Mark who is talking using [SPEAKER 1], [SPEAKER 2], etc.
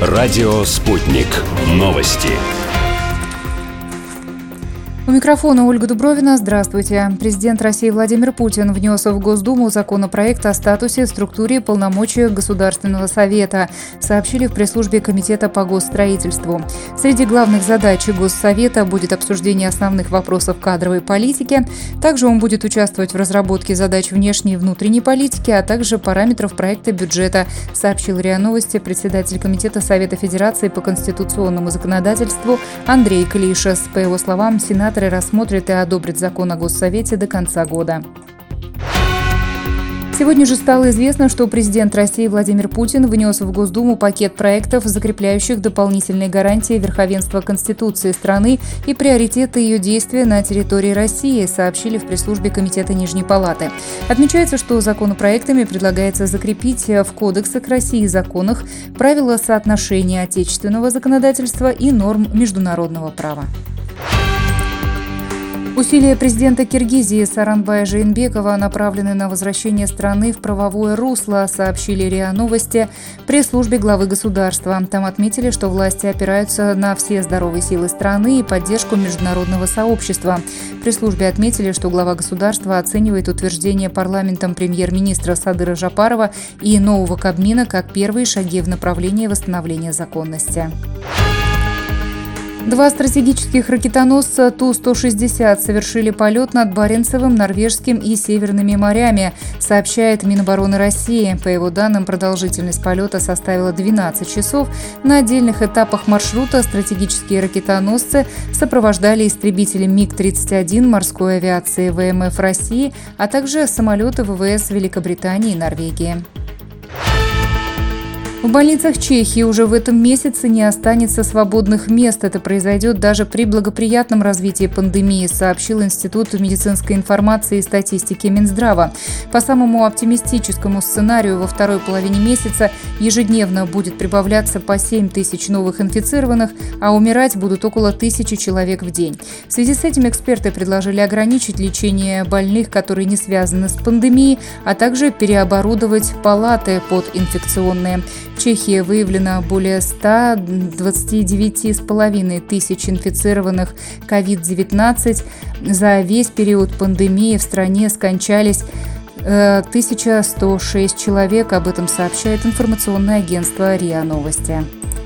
[SPEAKER 1] Радио «Спутник». Новости.
[SPEAKER 2] У микрофона Ольга Дубровина. Здравствуйте. Президент России Владимир Путин внес в Госдуму законопроект о статусе, структуре и полномочиях Государственного совета, сообщили в пресс-службе Комитета по госстроительству. Среди главных задач Госсовета будет обсуждение основных вопросов кадровой политики. Также он будет участвовать в разработке задач внешней и внутренней политики, а также параметров проекта бюджета, сообщил РИА Новости председатель Комитета Совета Федерации по конституционному законодательству Андрей Клишес. По его словам, Сенат рассмотрит и одобрит закон о Госсовете до конца года. Сегодня же стало известно, что президент России Владимир Путин внес в Госдуму пакет проектов, закрепляющих дополнительные гарантии верховенства Конституции страны и приоритеты ее действия на территории России, сообщили в пресс-службе Комитета Нижней Палаты. Отмечается, что законопроектами предлагается закрепить в кодексах России и законах правила соотношения отечественного законодательства и норм международного права. Усилия президента Киргизии Сооронбая Жээнбекова направлены на возвращение страны в правовое русло, сообщили РИА Новости пресс-службе главы государства. Там отметили, что власти опираются на все здоровые силы страны и поддержку международного сообщества. В пресс-службе отметили, что глава государства оценивает утверждение парламентом премьер-министра Садыра Жапарова и нового Кабмина как первые шаги в направлении восстановления законности. Два стратегических ракетоносца Ту-160 совершили полет над Баренцевым, Норвежским и Северными морями, сообщает Минобороны России. По его данным, продолжительность полета составила 12 часов. На отдельных этапах маршрута стратегические ракетоносцы сопровождали истребители МиГ-31 морской авиации ВМФ России, а также самолеты ВВС Великобритании и Норвегии. В больницах Чехии уже в этом месяце не останется свободных мест. Это произойдет даже при благоприятном развитии пандемии, сообщил Институт медицинской информации и статистики Минздрава. По самому оптимистическому сценарию, во второй половине месяца ежедневно будет прибавляться по 7 тысяч новых инфицированных, а умирать будут около 1000 человек в день. В связи с этим эксперты предложили ограничить лечение больных, которые не связаны с пандемией, а также переоборудовать палаты под инфекционные. В Чехии выявлено более 129,5 тысяч инфицированных COVID-19. За весь период пандемии в стране скончались 1106 человек. Об этом сообщает информационное агентство РИА Новости.